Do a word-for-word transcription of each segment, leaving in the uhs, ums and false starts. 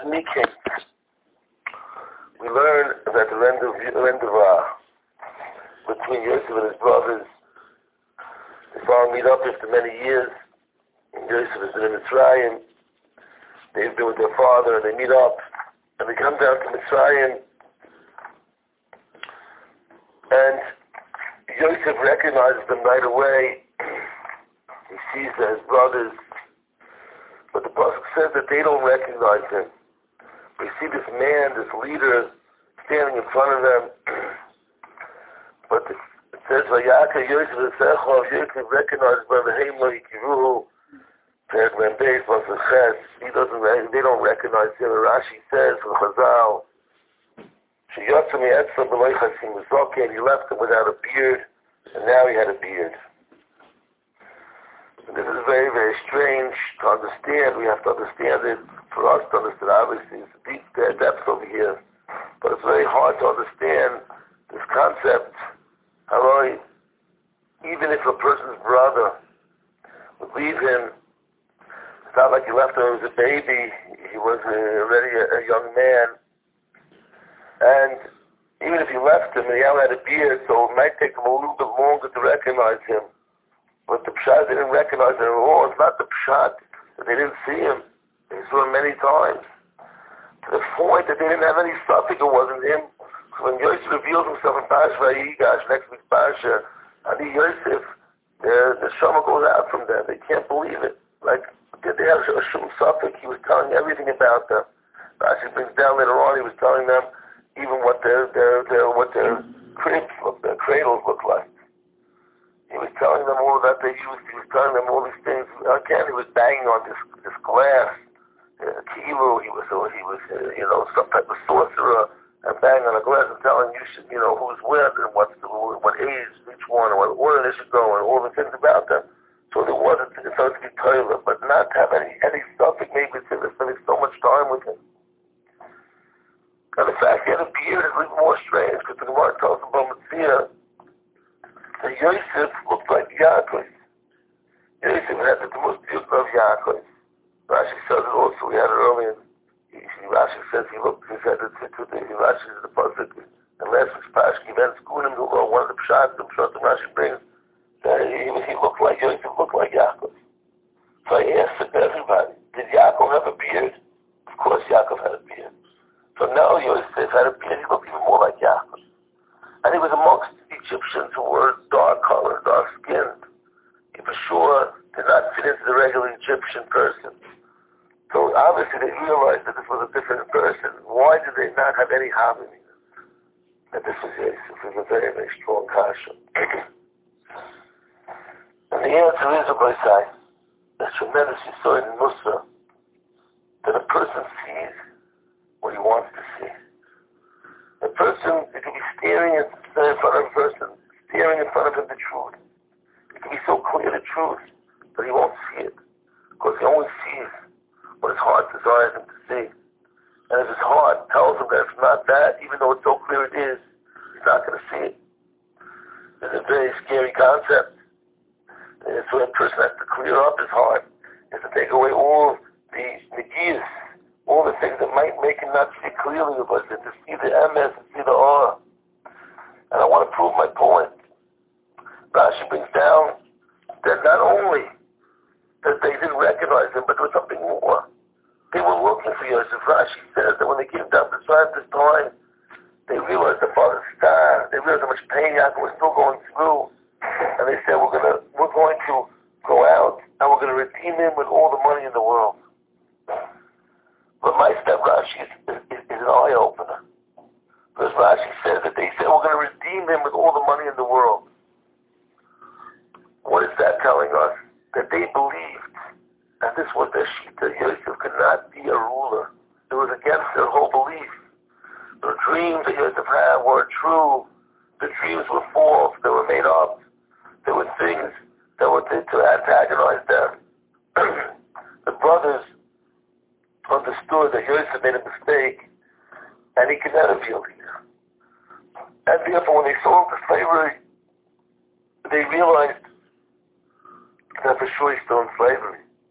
Meeking, we learn that the end of, the end of uh, between Yosef and his brothers, they finally meet up after many years. And Yosef has been in Mitzrayim. They've been with their father, and they meet up, and they come down to Mitzrayim, and Yosef recognizes them right away. He sees that his brothers, but the Pasuk says that they don't recognize him. We see this man, this leader, standing in front of them, but it says, "Vayaka Yosef v'secho." Yosef recognizes by the Heim lo yikiruhu. He doesn't. They don't recognize him. Rashi says from Chazal, "She yotzam yetzam b'loy chasim v'zoken." He left him without a beard, and now he had a beard. And this is very, very strange to understand. We have to understand it for us to understand. Obviously, it's a deep depth over here, but it's very hard to understand this concept. How even if a person's brother would leave him, it's not like he left him as a baby. He was already a, a young man, and even if he left him and he had a beard, so it might take him a little bit longer to recognize him. But the pshat, they didn't recognize him at all. It's not the pshat that they didn't see him. They saw him many times. To the point that they didn't have any suffix, it wasn't him. So when Yosef reveals himself in Parashat Vayigash, next week's Parasha, Ani Yosef, the, the Shama goes out from them. They can't believe it. Like, did they have a shum suffix? He was telling everything about them. Rashi brings down later on, he was telling them even what their, their, their, what their cribs, look, their cradles look like. He was telling them all that they used. He was telling them all these things. Again, he was banging on this this glass. Uh, Kilu, he was, uh, he was, uh, you know, some type of sorcerer, and banging on a glass and telling you should, you know, who's with and what's the, what age each one, and what order they should go, and all the things about them. So there was a it's supposed to be toilet, but not to have any any stuff that made me spending so much time with him. And the fact he had a beard is even more strange because the Gemara tells about Matzia. And Yosef looked like Yaakov. Yosef had the most beautiful of Yaakov. Rashi says it also. We had it earlier. He, Rashi says he looked. He said it's two things. Rashi is the pasuk. And last week's Parsha, he went school him to one of the pshat. The pshat that Rashi brings. That he, he looked like Yosef. Looked like Yaakov. So I asked everybody, did Yaakov have a beard? Of course, Yaakov had a beard. So now Yosef had a beard. He looked even more like Yaakov. And he was amongst the Egyptians who were dark colored, dark skinned. He for sure did not fit into the regular Egyptian person. So obviously they realized that this was a different person. Why did they not have any harmony? That this was Yosef. It was a very, very strong kasha. And the answer is, as I say, there's tremendous insight in Musa that a person sees what he wants to see. A person, it can be staring in front of a person, staring in front of him the truth. It can be so clear the truth, but he won't see it. Because he only sees what his heart desires him to see. And if his heart tells him that it's not that, even though it's so clear it is, he's not going to see it. It's a very scary concept. And it's when a person has to clear up his heart, is to take away all the negiyas, all the things that might make him not see clearly of us, and to see the M S and see the aura. And I want to prove my point. Rashi brings down that not only that they didn't recognize him, but there was something more. They were looking for Yosef. Rashi says that when they came down to Mitzrayim this time, they realized the father's star. They realized how much pain Yaakov was still going through. And they said, we're gonna we're going to go out and we're going to redeem him with all the money in the world. But my step, Rashi, is, is, is an eye-opener. Because Rashi says that they said, we're going to redeem him with all the money in the world. What is that telling us? That they believed that this was their shita. Yosef could not be a ruler. It was against their whole belief. The dreams that Yosef had were true. The dreams were false. They were made up. There were things that were to, to antagonize them. The brothers understood that Yosef made a mistake, and he could not reveal it. And therefore, when they sold him to slavery, they realized that for sure he's still in slavery.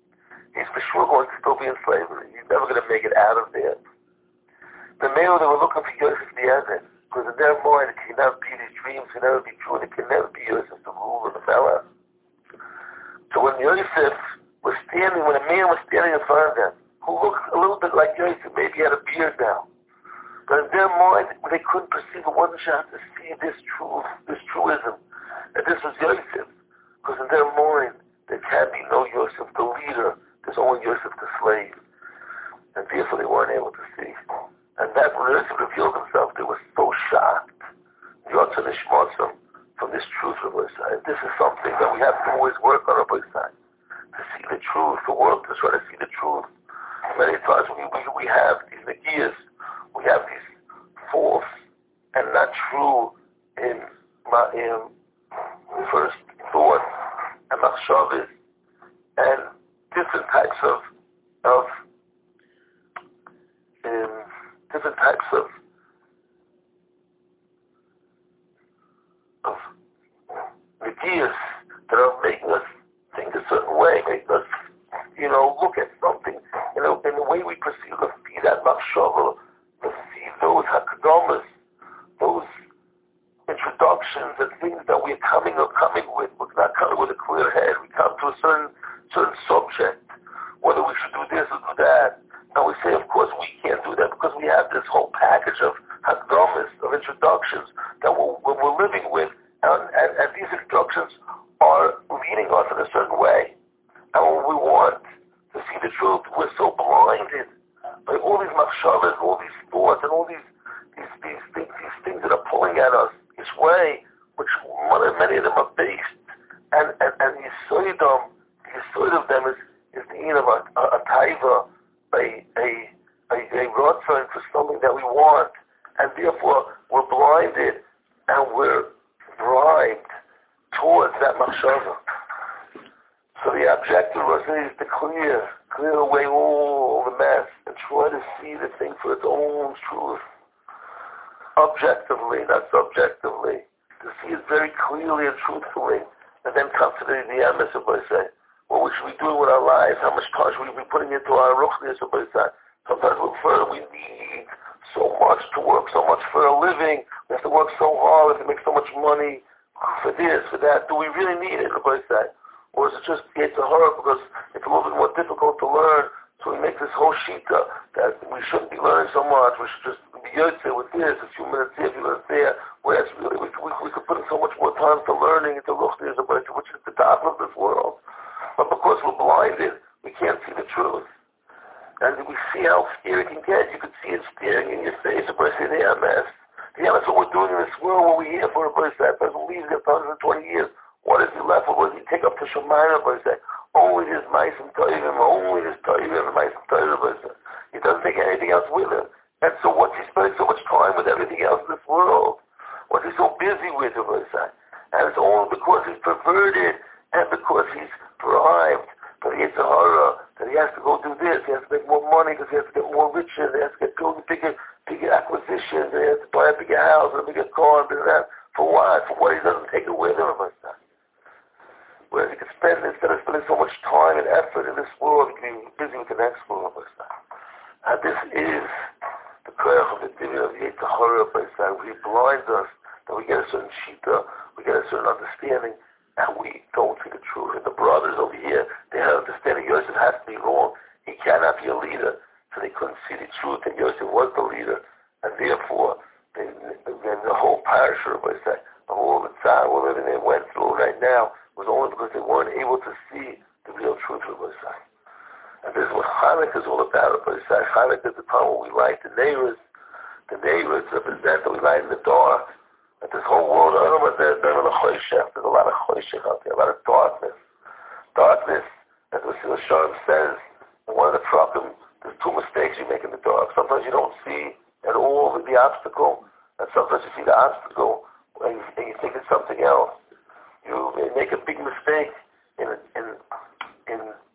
he's for sure going to still be in slavery. He's never going to make it out of there. The male, they were looking for Yosef the Evan, because in their mind it can never be these dreams, can never be true, and it can never be Yosef the ruler, the fella. So when Yosef was standing, when a man was standing in front of them, who looked a little bit like Yosef, maybe he had a beard now, but in their mind, they couldn't perceive it, wasn't shot to see this truth, this truism, that this was Yosef. Because in their mind, there can be no Yosef the leader, there's only Yosef the slave. And therefore they weren't able to see. And that when Yosef revealed himself, they were so shocked. Yotzah Nishmatzim, from this truth, Rabbi Yisrael. This is something that we have to always work on, Rabbi Yisrael. To see the truth, the world to try to see the truth. Many times we, we, we have these nagias, we have these false and not true in, in first thoughts and machshavas and different types of of um, different types of of ideas that are making us think a certain way, making us, you know, look at something, you know, in the way we perceive the see that machshava, to see those hakadomas, those introductions and things that we're coming or coming with. We're not coming with a clear head. We come to a certain certain subject, whether we should do this or do that. And we say, of course, we can't do that because we have this whole package of hakadomas, of introductions that we're, we're living with, and, and, and these introductions are leading us in a certain way. And when we want to see the truth, we're so blinded by all these machshavas, all these thoughts, and all these these these things, these things that are pulling at us this way, which many of them are based, and and and the yisodim, the yisoid of them is is the in of a, a, a taiva, a a a, a ratzon for something that we want, and therefore we're blinded and we're bribed towards that machshava. So the objective was is to clear, clear away all the mess and try to see the thing for its own truth. Objectively, not subjectively. To see it very clearly and truthfully. And then come to the, the emes of say, what we should be doing with our lives, how much time should we be putting into our ruchnius of say. Sometimes we further we need so much to work, so much for a living. We have to work so hard, we have to make so much money for this, for that. Do we really need it, Rabbi say? Or is it just it's a horror because it's a little bit more difficult to learn, so we make this whole shita that we shouldn't be learning so much, we should just be yotze with this, a few minutes here, a few minutes there, whereas really we, we, we could put in so much more time to learning into ruchnius, which is the top of this world. But because we're blinded, we can't see the truth. And we see how scary it can get. You can see it staring in your face, a person in the emes. The emes, what we're doing in this world, what we're here for, a person that person leaves after one hundred twenty years. What is he left with? What does he take up to Shemayim? But he say, only this Ma'asim Tovim, only this Tovim, Ma'asim Tovim. He doesn't take anything else with him. And so what's he spending so much time with everything else in this world? What's he so busy with, Rabbi Yisrael? And it's only because he's perverted and because he's bribed by the Yetzer Hara that he has to go do this, he has to make more money because he has to get more richer, he has to get building bigger, bigger acquisitions, he has to buy a bigger house and a bigger car and this and that. For what? For what he doesn't take it with him, Rabbi Yisrael. Whereas he could spend, instead of spending so much time and effort in this world, he can be busy with the next world. And this is the koach of the divya of the Yetzer Hara, where he blinds us, that we get a certain shita, we get a certain understanding, and we don't see the truth. And the brothers over here, they have understanding Yosef has to be wrong. He cannot be a leader, so they couldn't see the truth, and Yosef was the leader. And therefore, they, then the whole parish, of all the time, all everything they went through right now, was only because they weren't able to see the real truth of Mosai. And this is what Hanukkah is all about. Mosai. Hanukkah is the time when we light the neighbors. The neighbors represent that we light in the dark. And this whole world, I don't know what they're doing in the choshech. There's a lot of choshech out there, a lot of darkness. Darkness, as the Shalom says, in one of the prakim, there's two mistakes you make in the dark. Sometimes you don't see at all the obstacle, and sometimes you see the obstacle, and you, and you think it's something else. You make a big mistake in, in in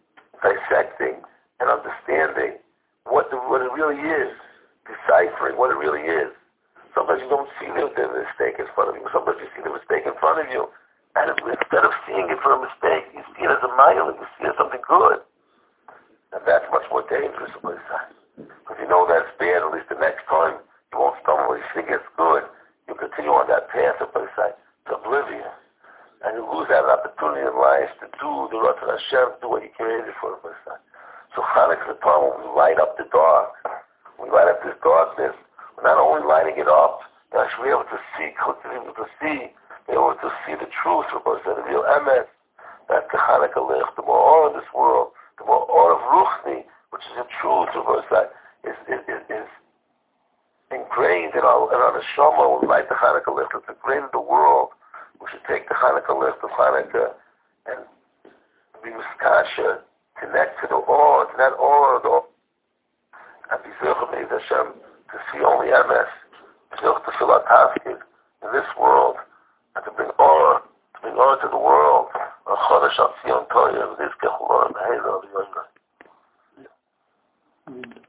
dissecting and understanding what the, what it really is, deciphering what it really is. Sometimes you don't see the, the mistake in front of you. Sometimes you see the mistake in front of you, and instead of seeing it for a mistake, you see it as a mile, you see it as something good. And that's much more dangerous, because you know that's bad, at least the next time you won't stumble. When you think it's good, you continue on that path of to oblivion. And you lose that opportunity in life to do the Ratzon Hashem, to do what you created for the person. So Hanukkah is the time when we light up the dark. When we light up this darkness, we're not only lighting it up, but actually we're able to see, able to see, we're able to see the truth for the person, the real emes. That's the Hanukkah lich. The more awe in this world, the more awe of Ruchni, which is the truth for the person, is, is, is, is ingrained in our, in our neshama. When we light the Hanukkah lich, it's ingrained in the world. We should take the Hanukkah list of Hanukkah and be miskasha, connect to the awe, to that awe of the awe. And be zircha me'ez Hashem to see only emes, zircha to fill our tasking in this world, and to bring awe, to bring awe to the world. Chodesh al Tzion Toyev, Nizkech U'Olam Ha'ela V'Yoyna.